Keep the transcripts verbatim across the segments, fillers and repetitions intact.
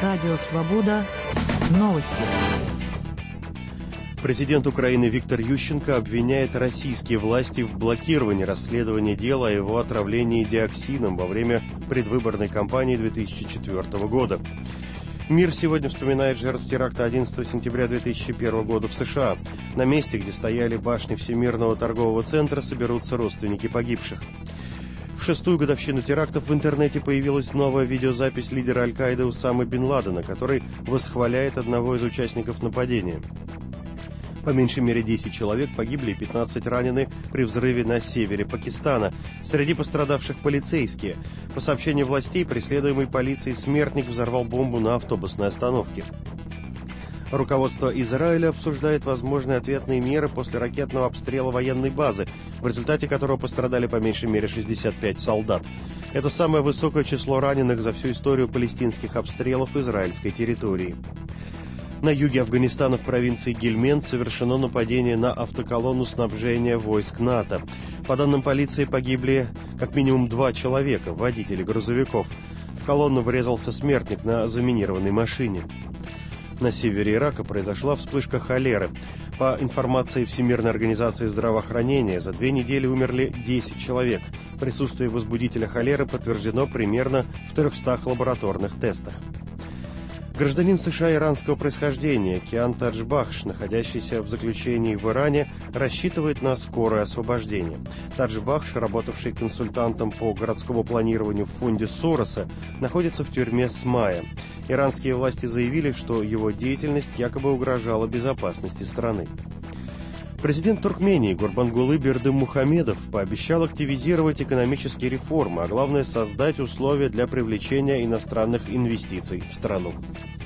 Радио «Свобода». Новости. Президент Украины Виктор Ющенко обвиняет российские власти в блокировании расследования дела о его отравлении диоксином во время предвыборной кампании две тысячи четвёртого года. Мир сегодня вспоминает жертв теракта одиннадцатого сентября две тысячи первого года в США. На месте, где стояли башни Всемирного торгового центра, соберутся родственники погибших. В шестую годовщину терактов в интернете появилась новая видеозапись лидера Аль-Каиды Усамы бен Ладена, который восхваляет одного из участников нападения. По меньшей мере десять человек погибли и пятнадцать ранены при взрыве на севере Пакистана. Среди пострадавших полицейские. По сообщению властей, преследуемый полицией смертник взорвал бомбу на автобусной остановке. Руководство Израиля обсуждает возможные ответные меры после ракетного обстрела военной базы, в результате которого пострадали по меньшей мере шестьдесят пять солдат. Это самое высокое число раненых за всю историю палестинских обстрелов израильской территории. На юге Афганистана в провинции Гельманд совершено нападение на автоколонну снабжения войск НАТО. По данным полиции, погибли как минимум два человека, водители грузовиков. В колонну врезался смертник на заминированной машине. На севере Ирака произошла вспышка холеры. По информации Всемирной организации здравоохранения, за две недели умерли десять человек. Присутствие возбудителя холеры подтверждено примерно в трехстах лабораторных тестах. Гражданин США иранского происхождения Киан Таджбахш, находящийся в заключении в Иране, рассчитывает на скорое освобождение. Таджбахш, работавший консультантом по городскому планированию в фонде Сороса, находится в тюрьме с мая. Иранские власти заявили, что его деятельность якобы угрожала безопасности страны. Президент Туркмении Гурбангулы Бердымухамедов пообещал активизировать экономические реформы, а главное создать условия для привлечения иностранных инвестиций в страну.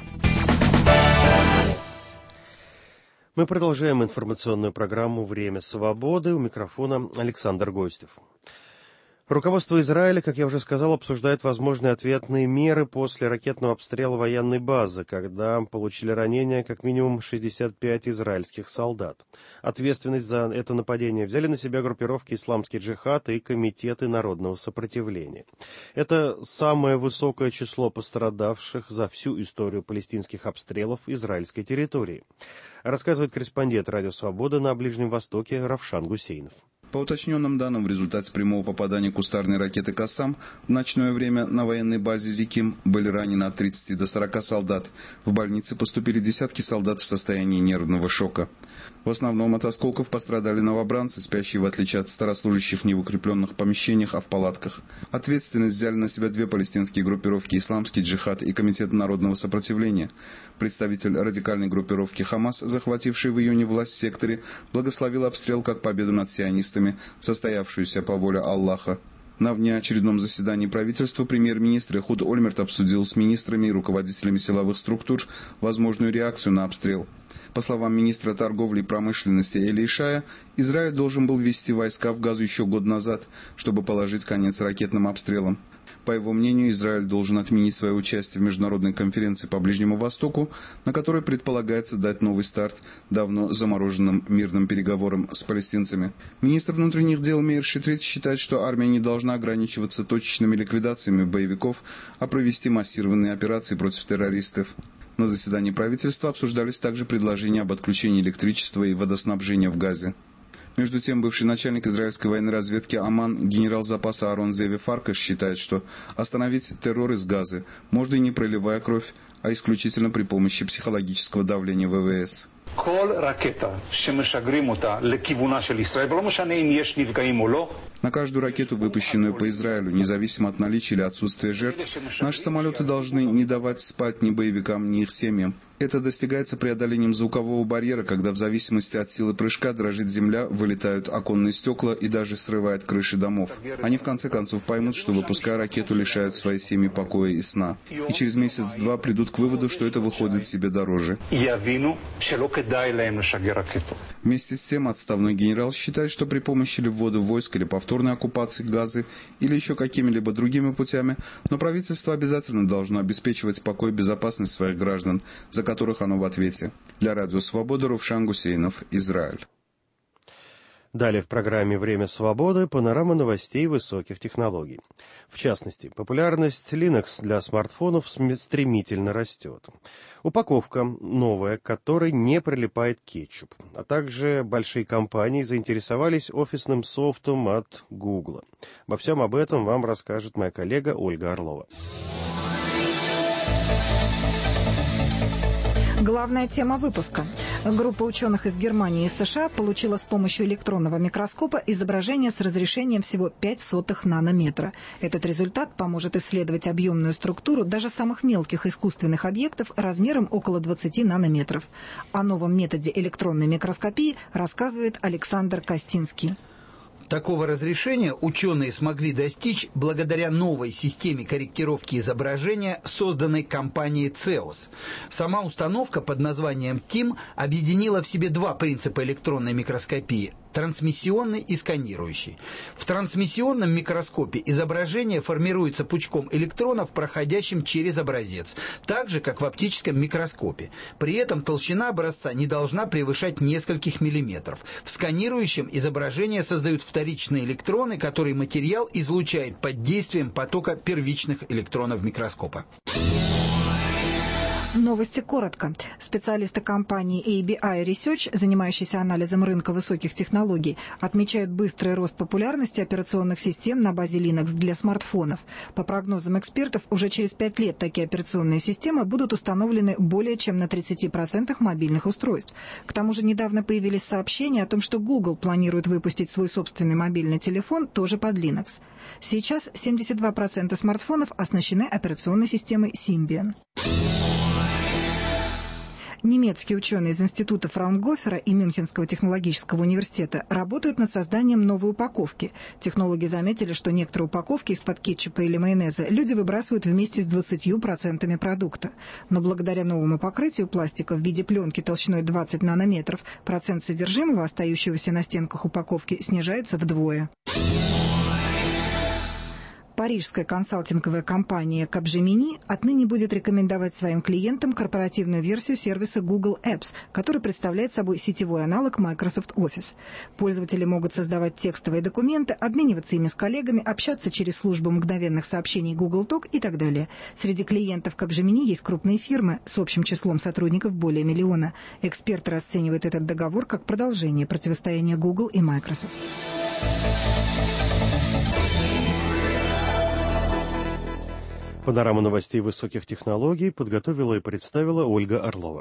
Мы продолжаем информационную программу «Время свободы». У микрофона Александр Гостев. Руководство Израиля, как я уже сказал, обсуждает возможные ответные меры после ракетного обстрела военной базы, когда получили ранения как минимум шестьдесят пять израильских солдат. Ответственность за это нападение взяли на себя группировки «Исламский джихад» и комитеты народного сопротивления. Это самое высокое число пострадавших за всю историю палестинских обстрелов израильской территории, рассказывает корреспондент «Радио Свобода» на Ближнем Востоке Равшан Гусейнов. По уточненным данным, в результате прямого попадания кустарной ракеты «Кассам» в ночное время на военной базе Зиким были ранены от тридцати до сорока солдат. В больницы поступили десятки солдат в состоянии нервного шока. В основном от осколков пострадали новобранцы, спящие, в отличие от старослужащих, не в укрепленных помещениях, а в палатках. Ответственность взяли на себя две палестинские группировки «Исламский джихад» и Комитет народного сопротивления. Представитель радикальной группировки «Хамас», захвативший в июне власть в секторе, благословил обстрел как победу над сионистами, состоявшуюся по воле Аллаха. На внеочередном заседании правительства премьер-министр Эхуд Ольмерт обсудил с министрами и руководителями силовых структур возможную реакцию на обстрел. По словам министра торговли и промышленности Эли Ишая, Израиль должен был ввести войска в Газу еще год назад, чтобы положить конец ракетным обстрелам. По его мнению, Израиль должен отменить свое участие в международной конференции по Ближнему Востоку, на которой предполагается дать новый старт давно замороженным мирным переговорам с палестинцами. Министр внутренних дел Меир Шитрит считает, что армия не должна ограничиваться точечными ликвидациями боевиков, а провести массированные операции против террористов. На заседании правительства обсуждались также предложения об отключении электричества и водоснабжения в Газе. Между тем, бывший начальник израильской военной разведки Аман, генерал запаса Арон Зеви Фаркаш, считает, что остановить террор из Газы можно и не проливая кровь, а исключительно при помощи психологического давления ВВС. На каждую ракету, выпущенную по Израилю, независимо от наличия или отсутствия жертв, наши самолеты должны не давать спать ни боевикам, ни их семьям. Это достигается преодолением звукового барьера, когда в зависимости от силы прыжка дрожит земля, вылетают оконные стекла и даже срывает крыши домов. Они в конце концов поймут, что, выпуская ракету, лишают своей семьи покоя и сна. И через месяц-два придут к выводу, что это выходит себе дороже. Вместе с тем, отставной генерал считает, что при помощи ли ввода войск или повторной оккупации Газы или еще какими-либо другими путями, но правительство обязательно должно обеспечивать покой и безопасность своих граждан, за которых оно в ответе. Для Радио Свобода Равшан Гусейнов, Израиль. Далее в программе «Время свободы» панорама новостей высоких технологий. В частности, популярность Linux для смартфонов стремительно растет. Упаковка новая, к которой не прилипает кетчуп. А также большие компании заинтересовались офисным софтом от Google. Обо всем об этом вам расскажет моя коллега Ольга Орлова. Главная тема выпуска. Группа ученых из Германии и США получила с помощью электронного микроскопа изображение с разрешением всего пять сотых нанометра. Этот результат поможет исследовать объемную структуру даже самых мелких искусственных объектов размером около двадцати нанометров. О новом методе электронной микроскопии рассказывает Александр Костинский. Такого разрешения ученые смогли достичь благодаря новой системе корректировки изображения, созданной компанией цеос. Сама установка под названием тим объединила в себе два принципа электронной микроскопии – трансмиссионный и сканирующий. В трансмиссионном микроскопе изображение формируется пучком электронов, проходящим через образец, так же, как в оптическом микроскопе. При этом толщина образца не должна превышать нескольких миллиметров. В сканирующем изображение создают вторичные электроны, которые материал излучает под действием потока первичных электронов микроскопа. Новости коротко. Специалисты компании эй би ай Research, занимающиеся анализом рынка высоких технологий, отмечают быстрый рост популярности операционных систем на базе Linux для смартфонов. По прогнозам экспертов, уже через пять лет такие операционные системы будут установлены более чем на тридцати процентах мобильных устройств. К тому же недавно появились сообщения о том, что Google планирует выпустить свой собственный мобильный телефон тоже под Linux. Сейчас семьдесят два процента смартфонов оснащены операционной системой Symbian. Немецкие ученые из Института Фраунгофера и Мюнхенского технологического университета работают над созданием новой упаковки. Технологи заметили, что некоторые упаковки из-под кетчупа или майонеза люди выбрасывают вместе с двадцатью процентами продукта. Но благодаря новому покрытию пластика в виде пленки толщиной двадцать нанометров процент содержимого, остающегося на стенках упаковки, снижается вдвое. Парижская консалтинговая компания Capgemini отныне будет рекомендовать своим клиентам корпоративную версию сервиса Google Apps, который представляет собой сетевой аналог Microsoft Office. Пользователи могут создавать текстовые документы, обмениваться ими с коллегами, общаться через службу мгновенных сообщений Google Talk и так далее. Среди клиентов Capgemini есть крупные фирмы с общим числом сотрудников более миллиона. Эксперты расценивают этот договор как продолжение противостояния Google и Microsoft. Панораму новостей высоких технологий подготовила и представила Ольга Орлова.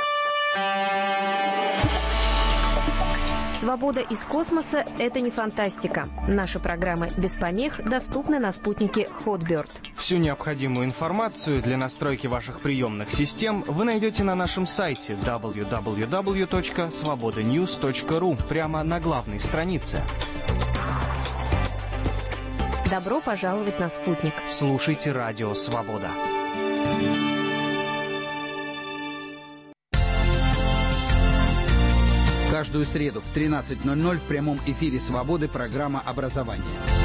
Свобода из космоса – это не фантастика. Наши программы без помех доступны на спутнике Hotbird. Всю необходимую информацию для настройки ваших приемных систем вы найдете на нашем сайте дабл ю дабл ю дабл ю точка свобода ньюс точка ру прямо на главной странице. Добро пожаловать на спутник. Слушайте радио «Свобода». Каждую среду в тринадцать ноль ноль в прямом эфире «Свободы» программа «Образование».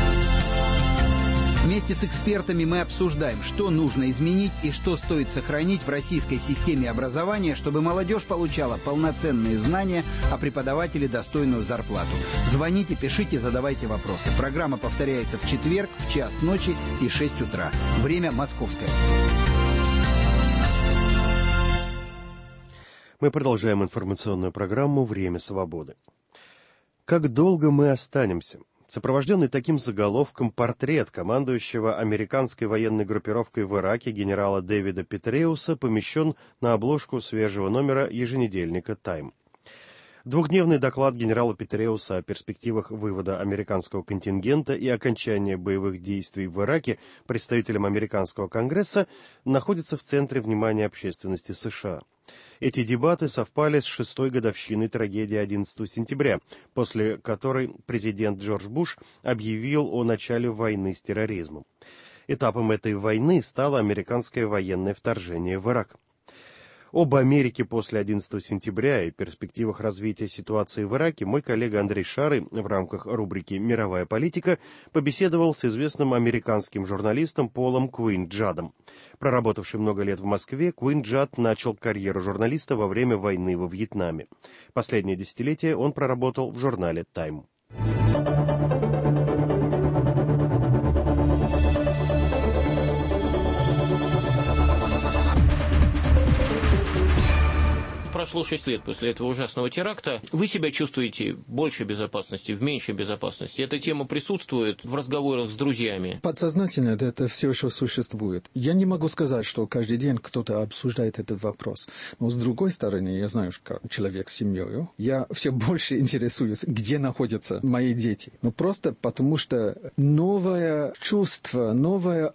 Вместе с экспертами мы обсуждаем, что нужно изменить и что стоит сохранить в российской системе образования, чтобы молодежь получала полноценные знания, а преподаватели достойную зарплату. Звоните, пишите, задавайте вопросы. Программа повторяется в четверг в час ночи и шесть утра. Время московское. Мы продолжаем информационную программу «Время свободы». Как долго мы останемся? Сопровожденный таким заголовком портрет командующего американской военной группировкой в Ираке генерала Дэвида Петреуса помещен на обложку свежего номера еженедельника «Тайм». Двухдневный доклад генерала Петреуса о перспективах вывода американского контингента и окончания боевых действий в Ираке представителям американского Конгресса находится в центре внимания общественности США. Эти дебаты совпали с шестой годовщиной трагедии одиннадцатого сентября, после которой президент Джордж Буш объявил о начале войны с терроризмом. Этапом этой войны стало американское военное вторжение в Ирак. Об Америке после одиннадцатого сентября и перспективах развития ситуации в Ираке мой коллега Андрей Шары в рамках рубрики «Мировая политика» побеседовал с известным американским журналистом Полом Куинджадом. Проработавший много лет в Москве, Куинджад начал карьеру журналиста во время войны во Вьетнаме. Последнее десятилетие он проработал в журнале «Тайм». Прошло шесть лет после этого ужасного теракта. Вы себя чувствуете в большей безопасности, в меньшей безопасности? Эта тема присутствует в разговорах с друзьями? Подсознательно это все еще существует. Я не могу сказать, что каждый день кто-то обсуждает этот вопрос. Но с другой стороны, я знаю, как человек с семьей, я все больше интересуюсь, где находятся мои дети. Но просто потому, что новое чувство, новое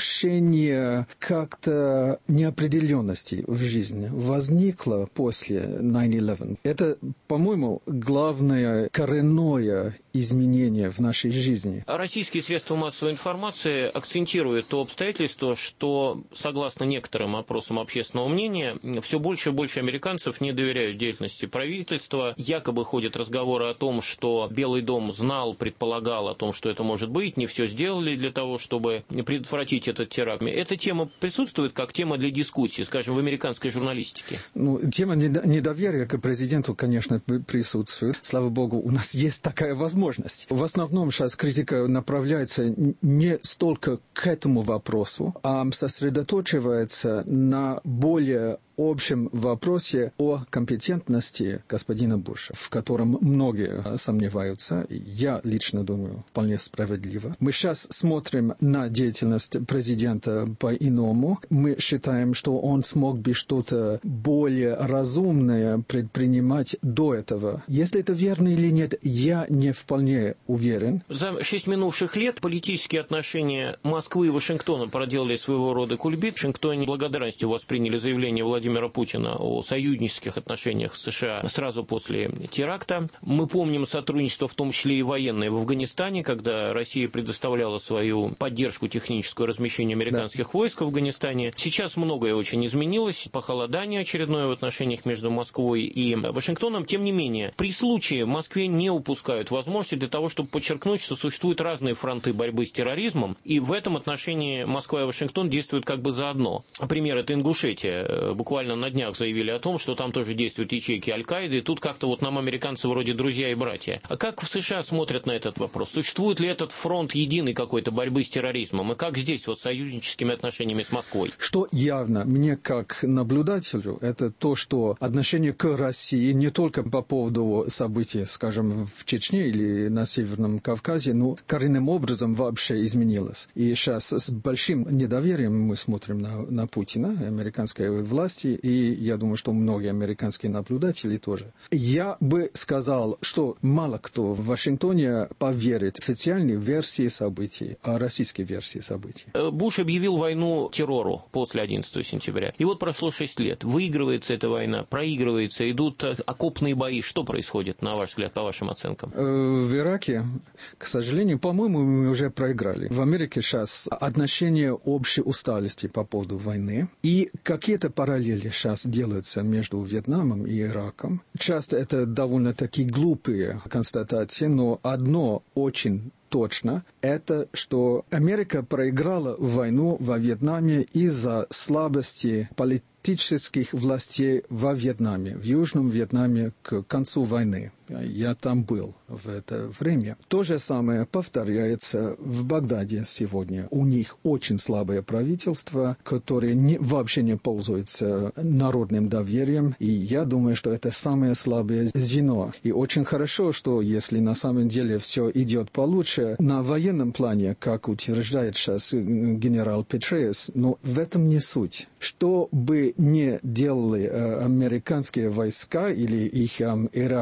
ощущение как-то неопределенности в жизни возникло после найн илевен. Это, по-моему, главное коренное изменение в нашей жизни. Российские средства массовой информации акцентируют то обстоятельство, что, согласно некоторым опросам общественного мнения, все больше и больше американцев не доверяют деятельности правительства. Якобы ходят разговоры о том, что Белый дом знал, предполагал о том, что это может быть, не все сделали для того, чтобы предотвратить этот теракт. Эта тема присутствует как тема для дискуссии, скажем, в американской журналистике? Ну, тема недоверия к президенту, конечно, присутствует. Слава богу, у нас есть такая возможность. В основном сейчас критика направляется не столько к этому вопросу, а сосредоточивается на более общем вопросе о компетентности господина Буша, в котором многие сомневаются. Я лично думаю, вполне справедливо. Мы сейчас смотрим на деятельность президента по-иному. Мы считаем, что он смог бы что-то более разумное предпринимать до этого. Если это верно или нет, я не вполне уверен. За шесть минувших лет политические отношения Москвы и Вашингтона проделали своего рода кульбит. В Вашингтоне благодарностью восприняли заявление Владимира Владимира Путина о союзнических отношениях с США сразу после теракта. Мы помним сотрудничество, в том числе и военное, в Афганистане, когда Россия предоставляла свою поддержку техническую размещению американских да. войск в Афганистане. Сейчас многое очень изменилось. Похолодание очередное в отношениях между Москвой и Вашингтоном. Тем не менее, при случае в Москве не упускают возможности для того, чтобы подчеркнуть, что существуют разные фронты борьбы с терроризмом. И в этом отношении Москва и Вашингтон действуют как бы заодно. Например, это Ингушетия. Буквально на днях заявили о том, что там тоже действуют ячейки Аль-Каиды, и тут как-то вот нам американцы вроде друзья и братья. А как в США смотрят на этот вопрос? Существует ли этот фронт единый какой-то борьбы с терроризмом? И как здесь вот с союзническими отношениями с Москвой? Что явно мне как наблюдателю, это то, что отношение к России не только по поводу событий, скажем, в Чечне или на Северном Кавказе, но коренным образом вообще изменилось. И сейчас с большим недоверием мы смотрим на, на Путина, американской власти, и я думаю, что многие американские наблюдатели тоже. Я бы сказал, что мало кто в Вашингтоне поверит официальной версии событий, а российской версии событий. Буш объявил войну террору после одиннадцатого сентября. И вот прошло шесть лет. Выигрывается эта война, проигрывается, идут окопные бои. Что происходит, на ваш взгляд, по вашим оценкам? В Ираке, к сожалению, по-моему, мы уже проиграли. В Америке сейчас отношение общей усталости по поводу войны. И какие-то параллели сейчас делаются между Вьетнамом и Ираком. Часто это довольно-таки глупые констатации, но одно очень точно, это что Америка проиграла войну во Вьетнаме из-за слабости политических властей во Вьетнаме, в Южном Вьетнаме к концу войны. Я там был в это время. То же самое повторяется в Багдаде сегодня. У них очень слабое правительство, которое не, вообще не пользуется народным доверием. И я думаю, что это самое слабое звено. И очень хорошо, что если на самом деле все идет получше, на военном плане, как утверждает сейчас генерал Петреус, но в этом не суть. Что бы ни делали э, американские войска или их э, иракские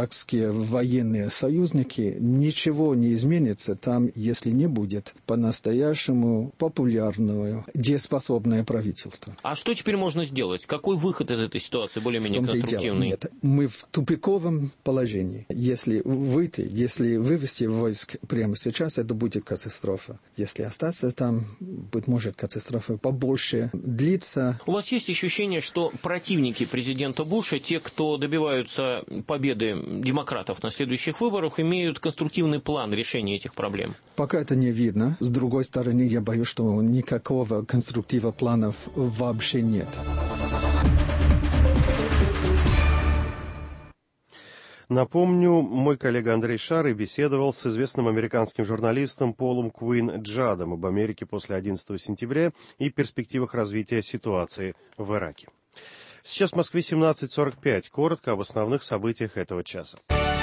наши военные союзники, ничего не изменится там, если не будет по-настоящему популярное, дееспособное правительство. А что теперь можно сделать? Какой выход из этой ситуации более-менее конструктивный? Нет, мы в тупиковом положении. Если выйти, если вывести войск прямо сейчас, это будет катастрофа. Если остаться там, быть может, катастрофа побольше длится. У вас есть ощущение, что противники президента Буша, те, кто добиваются победы демократов на следующих выборах, имеют конструктивный план решения этих проблем? Пока это не видно. С другой стороны, я боюсь, что никакого конструктива планов вообще нет. Напомню, мой коллега Андрей Шары беседовал с известным американским журналистом Полом Куин Джадом об Америке после одиннадцатого сентября и перспективах развития ситуации в Ираке. Сейчас в Москве семнадцать сорок пять. Коротко об основных событиях этого часа.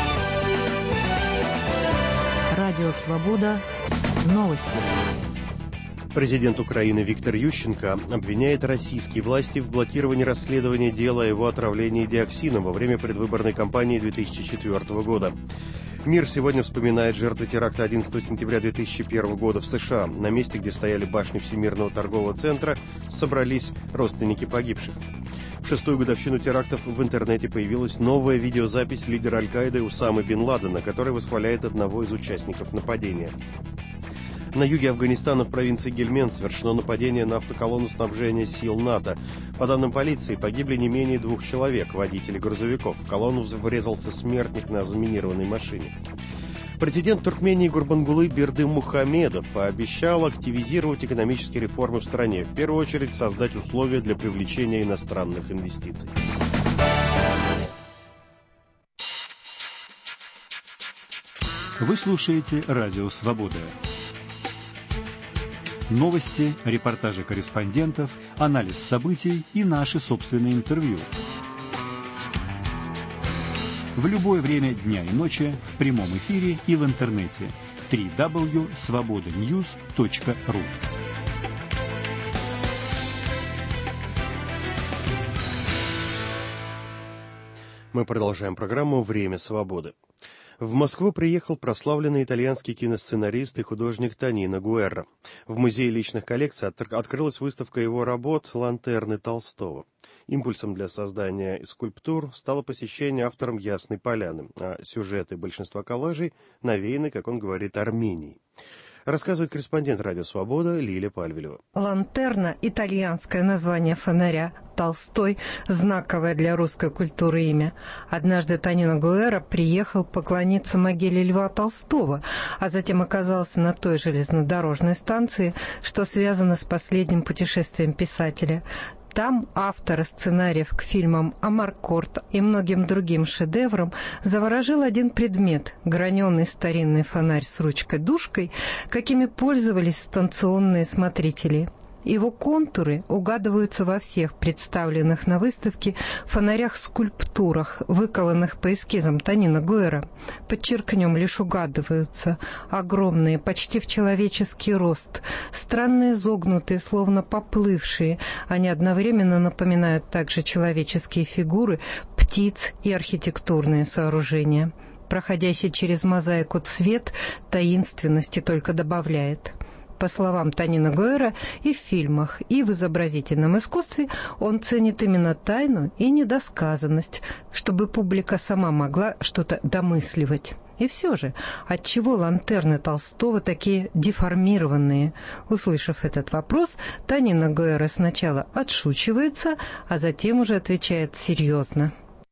Радио «Свобода». Новости. Президент Украины Виктор Ющенко обвиняет российские власти в блокировании расследования дела о его отравлении диоксином во время предвыборной кампании две тысячи четвёртого года. Мир сегодня вспоминает жертвы теракта одиннадцатого сентября две тысячи первого года в США. На месте, где стояли башни Всемирного торгового центра, собрались родственники погибших. В шестую годовщину терактов в интернете появилась новая видеозапись лидера Аль-Каиды Усамы бен Ладена, который восхваляет одного из участников нападения. На юге Афганистана в провинции Гельманд совершено нападение на автоколонну снабжения сил НАТО. По данным полиции, погибли не менее двух человек, водители грузовиков. В колонну врезался смертник на заминированной машине. Президент Туркмении Гурбангулы Бердымухамедов пообещал активизировать экономические реформы в стране, в первую очередь создать условия для привлечения иностранных инвестиций. Вы слушаете Радио «Свобода». Новости, репортажи корреспондентов, анализ событий и наши собственные интервью. В любое время дня и ночи, в прямом эфире и в интернете. дабл ю дабл ю дабл ю точка свобода ньюс точка ру. Мы продолжаем программу «Время свободы». В Москву приехал прославленный итальянский киносценарист и художник Тонино Гуэрра. В Музее личных коллекций открылась выставка его работ «Лантерны Толстого». Импульсом для создания скульптур стало посещение автором Ясной Поляны, а сюжеты большинства коллажей навеяны, как он говорит, Арменией. Рассказывает корреспондент «Радио Свобода» Лиля Пальвелева. Лантерна – итальянское название фонаря. Толстой – знаковое для русской культуры имя. Однажды Тонино Гуэрра приехал поклониться могиле Льва Толстого, а затем оказался на той железнодорожной станции, что связано с последним путешествием писателя. Там автора сценариев к фильмам «Амаркорд» и многим другим шедеврам заворожил один предмет – граненый старинный фонарь с ручкой-дужкой, какими пользовались станционные смотрители. Его контуры угадываются во всех представленных на выставке фонарях-скульптурах, выколанных по эскизам Тонино Гуэрра. Подчеркнем, лишь угадываются. Огромные, почти в человеческий рост, странно изогнутые, словно поплывшие. Они одновременно напоминают также человеческие фигуры, птиц и архитектурные сооружения. Проходящий через мозаику цвет таинственности только добавляет. По словам Тонино Гуэрра, и в фильмах, и в изобразительном искусстве он ценит именно тайну и недосказанность, чтобы публика сама могла что-то домысливать. И все же, отчего лантерны Толстого такие деформированные? Услышав этот вопрос, Тонино Гуэрра сначала отшучивается, а затем уже отвечает серьезно.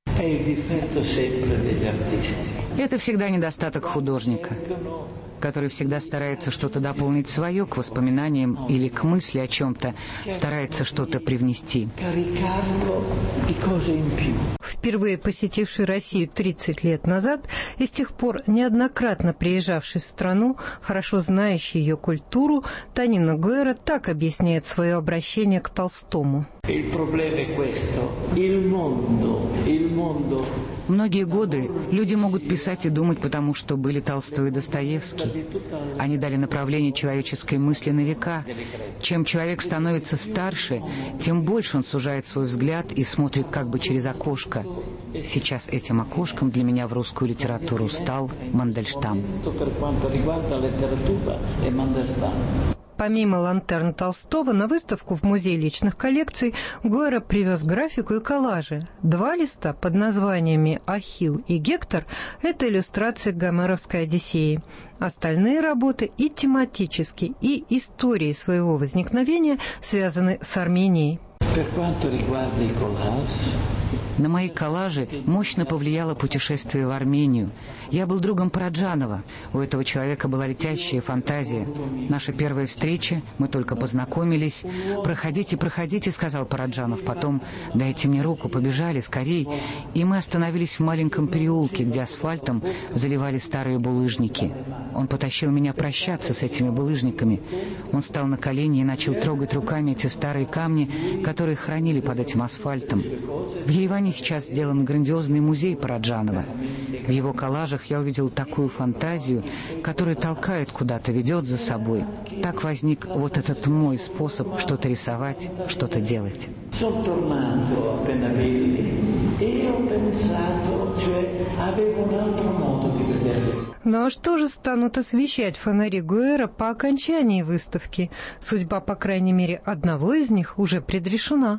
Это всегда недостаток художника, который всегда старается что-то дополнить свое к воспоминаниям или к мысли о чем-то, старается что-то привнести. Впервые посетивший Россию тридцать лет назад и с тех пор неоднократно приезжавший в страну, хорошо знающий ее культуру, Тонино Гуэрра так объясняет свое обращение к Толстому. Многие годы люди могут писать и думать, потому что были Толстой и Достоевский. Они дали направление человеческой мысли на века. Чем человек становится старше, тем больше он сужает свой взгляд и смотрит как бы через окошко. Сейчас этим окошком для меня в русскую литературу стал Мандельштам. Помимо «Лантерн» Толстого, на выставку в Музей личных коллекций Гуэра привез графику и коллажи. Два листа под названиями «Ахилл» и «Гектор» — это иллюстрации к Гомеровской «Одиссее». Остальные работы и тематически, и историей своего возникновения связаны с Арменией. На мои коллажи мощно повлияло путешествие в Армению. Я был другом Параджанова. У этого человека была летящая фантазия. Наша первая встреча, мы только познакомились. «Проходите, проходите», — сказал Параджанов. Потом «дайте мне руку», побежали, скорей. И мы остановились в маленьком переулке, где асфальтом заливали старые булыжники. Он потащил меня прощаться с этими булыжниками. Он встал на колени и начал трогать руками эти старые камни, которые хранили под этим асфальтом. В Ереване сейчас сделан грандиозный музей Параджанова. В его коллажах я увидел такую фантазию, которая толкает куда-то, ведет за собой. Так возник вот этот мой способ что-то рисовать, что-то делать. Ну а что же станут освещать фонари Гуэра по окончании выставки? Судьба, по крайней мере, одного из них уже предрешена.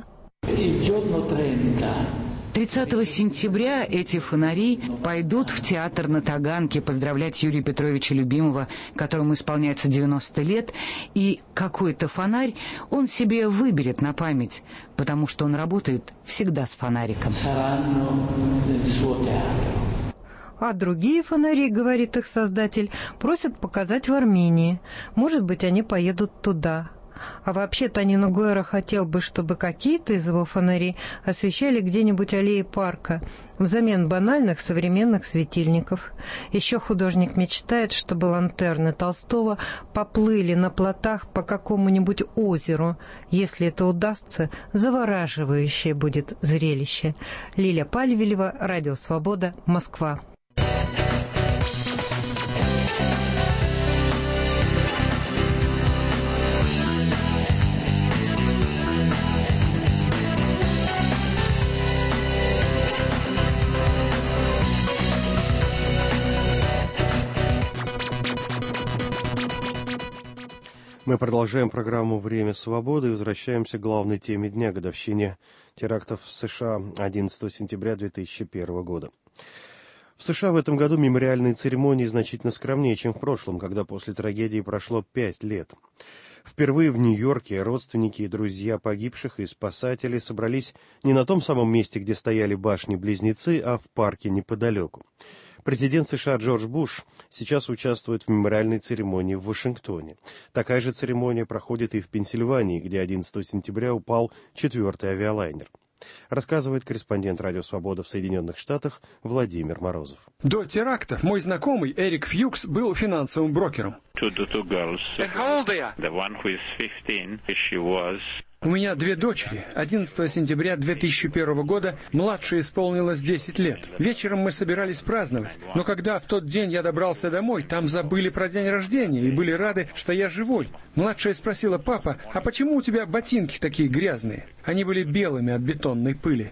тридцатого сентября эти фонари пойдут в театр на Таганке поздравлять Юрия Петровича Любимого, которому исполняется девяносто лет, и какой-то фонарь он себе выберет на память, потому что он работает всегда с фонариком. А другие фонари, говорит их создатель, просят показать в Армении. Может быть, они поедут туда. А вообще Тонино Гуэра хотел бы, чтобы какие-то из его фонарей освещали где-нибудь аллеи парка, взамен банальных современных светильников. Еще художник мечтает, чтобы лантерны Толстого поплыли на плотах по какому-нибудь озеру. Если это удастся, завораживающее будет зрелище. Лиля Пальвелева, Радио Свобода, Москва. Мы продолжаем программу «Время свободы» и возвращаемся к главной теме дня — годовщине терактов в США одиннадцатого сентября две тысячи первого года. В США в этом году мемориальные церемонии значительно скромнее, чем в прошлом, когда после трагедии прошло пять лет. Впервые в Нью-Йорке родственники и друзья погибших и спасатели собрались не на том самом месте, где стояли башни-близнецы, а в парке неподалеку. Президент США Джордж Буш сейчас участвует в мемориальной церемонии в Вашингтоне. Такая же церемония проходит и в Пенсильвании, где одиннадцатого сентября упал четвертый авиалайнер. Рассказывает корреспондент Радио Свобода в Соединенных Штатах Владимир Морозов. До терактов мой знакомый Эрик Фьюкс был финансовым брокером. У меня две дочери. одиннадцатого сентября две тысячи первого года младшей исполнилось десять лет. Вечером мы собирались праздновать, но когда в тот день я добрался домой, там забыли про день рождения и были рады, что я живой. Младшая спросила: «Папа, а почему у тебя ботинки такие грязные?» Они были белыми от бетонной пыли.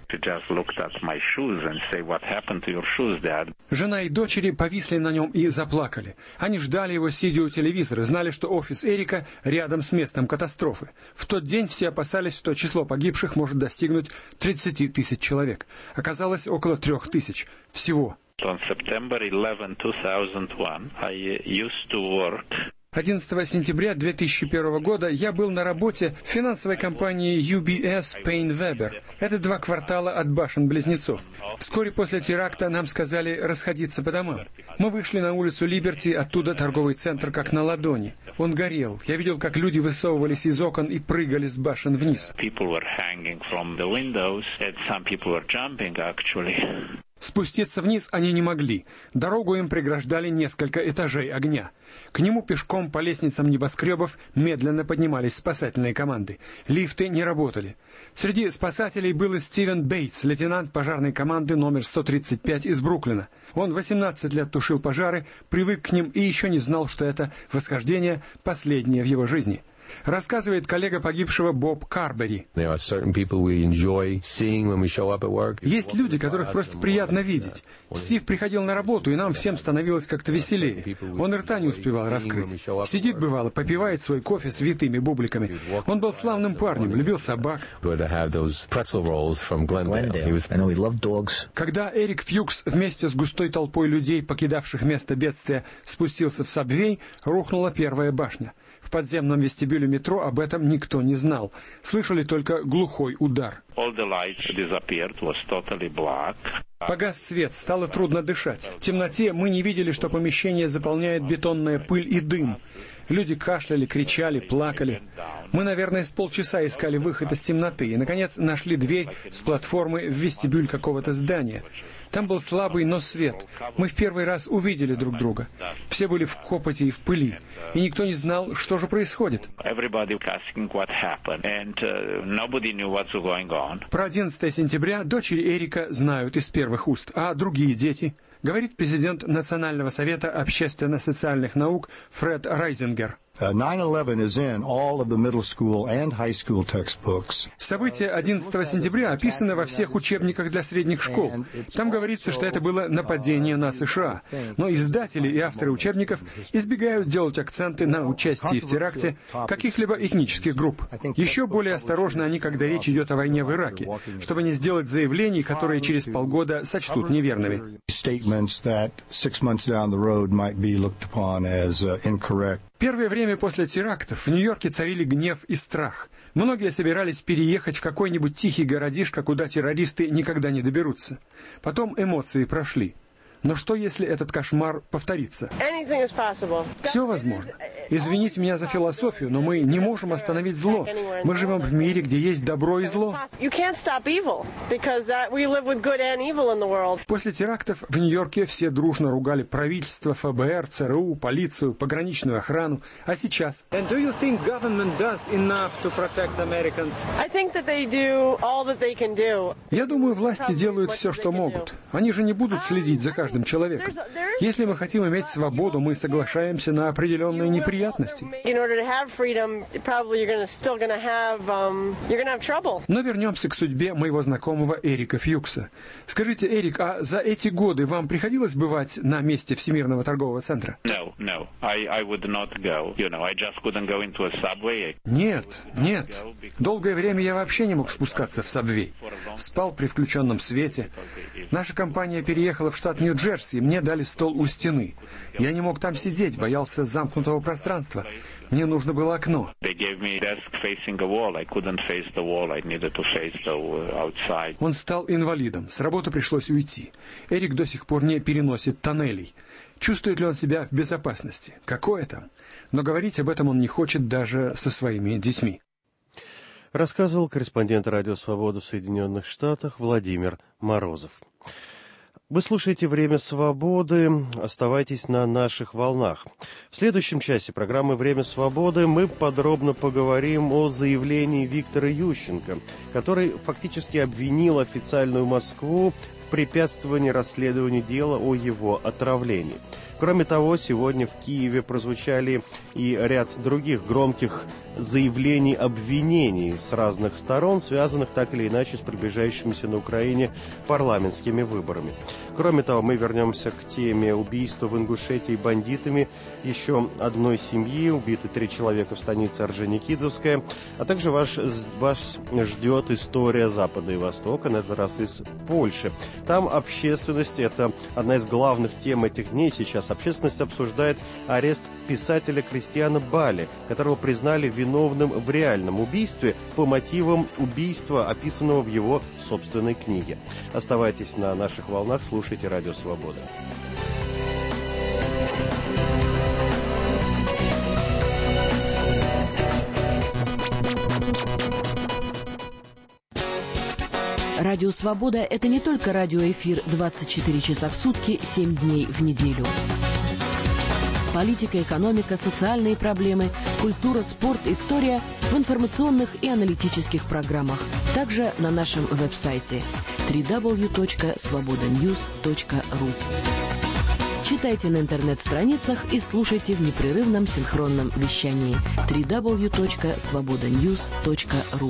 Жена и дочери повисли на нем и заплакали. Они ждали его, сидя у телевизора, знали, что офис Эрика рядом с местом катастрофы. В тот день все опасались, что число погибших может достигнуть тридцати тысяч человек. Оказалось, около трех тысяч всего. одиннадцатого сентября две тысячи первого года я был на работе в финансовой компании ю би эс Paine-Webber. Это два квартала от башен-близнецов. Вскоре после теракта нам сказали расходиться по домам. Мы вышли на улицу Либерти, оттуда торговый центр как на ладони. Он горел. Я видел, как люди высовывались из окон и прыгали с башен вниз. Спуститься вниз они не могли. Дорогу им преграждали несколько этажей огня. К нему пешком по лестницам небоскребов медленно поднимались спасательные команды. Лифты не работали. Среди спасателей был и Стивен Бейтс, лейтенант пожарной команды номер сто тридцать пять из Бруклина. Он восемнадцать лет тушил пожары, привык к ним и еще не знал, что это восхождение последнее в его жизни. Рассказывает коллега погибшего Боб Карбери. Есть люди, которых просто приятно видеть. Стив приходил на работу, и нам всем становилось как-то веселее. Он рта не успевал раскрыть. Сидит, бывало, попивает свой кофе с витыми бубликами. Он был славным парнем, любил собак. Когда Эрик Фьюкс вместе с густой толпой людей, покидавших место бедствия, спустился в сабвей, рухнула первая башня. В подземном вестибюле метро об этом никто не знал. Слышали только глухой удар. Погас свет, стало трудно дышать. В темноте мы не видели, что помещение заполняет бетонная пыль и дым. Люди кашляли, кричали, плакали. Мы, наверное, с полчаса искали выход из темноты и, наконец, нашли дверь с платформы в вестибюль какого-то здания. Там был слабый, но свет. Мы в первый раз увидели друг друга. Все были в копоти и в пыли, и никто не знал, что же происходит. Про одиннадцатое сентября дочери Эрика знают из первых уст, а другие дети? Говорит президент Национального совета общественно-социальных наук Фред Райзингер. События одиннадцатого сентября описаны во всех учебниках для средних школ. Там говорится, что это было нападение на США. Но издатели и авторы учебников избегают делать акценты на участии в теракте каких-либо этнических групп. Еще более осторожны они, когда речь идет о войне в Ираке, чтобы не сделать заявлений, которые через полгода сочтут неверными. Первое время после терактов в Нью-Йорке царили гнев и страх. Многие собирались переехать в какой-нибудь тихий городишко, куда террористы никогда не доберутся. Потом эмоции прошли. Но что, если этот кошмар повторится? Все возможно. Извините меня за философию, но мы не можем остановить зло. Мы живем в мире, где есть добро и зло. После терактов в Нью-Йорке все дружно ругали правительство, эф бэ эр, цэ эр у, полицию, пограничную охрану. А сейчас? Я думаю, власти делают все, что могут. Они же не будут следить за каждым человеком. Если мы хотим иметь свободу, мы соглашаемся на определенные неприятности. Но вернемся к судьбе моего знакомого Эрика Фьюкса. Скажите, Эрик, а за эти годы вам приходилось бывать на месте Всемирного торгового центра? Нет, нет. Долгое время я вообще не мог спускаться в сабвей. Спал при включенном свете. Наша компания переехала в штат Нью-Джерси, и мне дали стол у стены. Я не мог там сидеть, боялся замкнутого пространства. Мне нужно было окно. Он стал инвалидом. С работы пришлось уйти. Эрик до сих пор не переносит тоннелей. Чувствует ли он себя в безопасности? Какое там? Но говорить об этом он не хочет даже со своими детьми. Рассказывал корреспондент Радио Свобода в Соединенных Штатах Владимир Морозов. Вы слушаете «Время свободы». Оставайтесь на наших волнах. В следующем часе программы «Время свободы» мы подробно поговорим о заявлении Виктора Ющенко, который фактически обвинил официальную Москву в препятствовании расследованию дела о его отравлении. Кроме того, сегодня в Киеве прозвучали и ряд других громких заявлений, обвинений с разных сторон, связанных так или иначе с приближающимися на Украине парламентскими выборами. Кроме того, мы вернемся к теме убийства в Ингушетии бандитами еще одной семьи. Убиты три человека в станице Орджоникидзевская. А также ваш, вас ждет история Запада и Востока, на этот раз из Польши. Там общественность, это одна из главных тем этих дней сейчас, общественность обсуждает арест писателя Кристиана Бали, которого признали виновным в реальном убийстве по мотивам убийства, описанного в его собственной книге. Оставайтесь на наших волнах, слушайте Радио Свобода. Радио «Свобода» — это не только радиоэфир двадцать четыре часа в сутки, семь дней в неделю. Политика, экономика, социальные проблемы, культура, спорт, история в информационных и аналитических программах. Также на нашем веб-сайте дабл ю дабл ю дабл ю точка свобода ньюс точка ру. Читайте на интернет-страницах и слушайте в непрерывном синхронном вещании дабл ю дабл ю дабл ю точка свобода ньюс точка ру.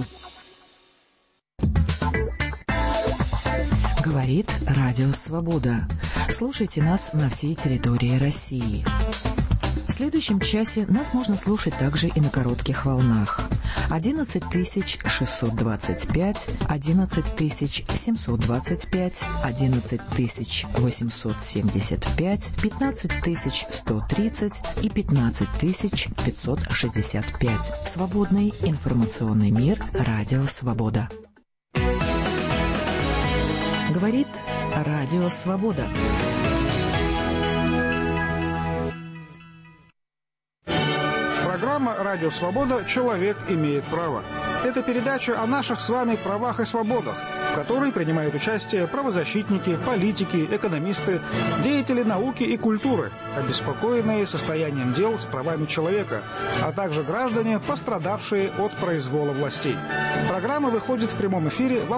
Говорит Радио Свобода. Слушайте нас на всей территории России. В следующем часе нас можно слушать также и на коротких волнах. одиннадцать тысяч шестьсот двадцать пять, одиннадцать тысяч семьсот двадцать пять, одиннадцать тысяч восемьсот семьдесят пять, пятнадцать тысяч сто тридцать и пятнадцать тысяч пятьсот шестьдесят пять. Свободный информационный мир. Радио Свобода. Говорит Радио Свобода. Программа «Радио Свобода. Человек имеет право». Это передача о наших с вами правах и свободах, в которой принимают участие правозащитники, политики, экономисты, деятели науки и культуры, обеспокоенные состоянием дел с правами человека, а также граждане, пострадавшие от произвола властей. Программа выходит в прямом эфире во